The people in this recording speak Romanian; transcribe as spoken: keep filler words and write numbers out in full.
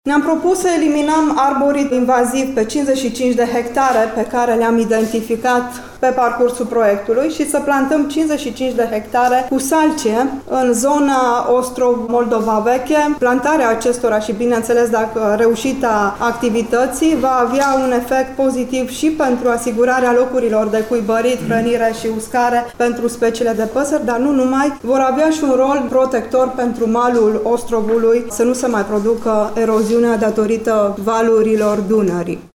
Ne-am propus să eliminăm arborii invazivi pe cincizeci și cinci de hectare pe care le-am identificat pe parcursul proiectului și să plantăm cincizeci și cinci de hectare cu salcie în zona Ostrov-Moldova Veche. Plantarea acestora și, bineînțeles, dacă reușita activității, va avea un efect pozitiv și pentru asigurarea locurilor de cuibărit, hrănire și uscare pentru speciile de păsări, dar nu numai, vor avea și un rol protector pentru malul Ostrovului, să nu se mai producă eroziunea datorită valurilor Dunării.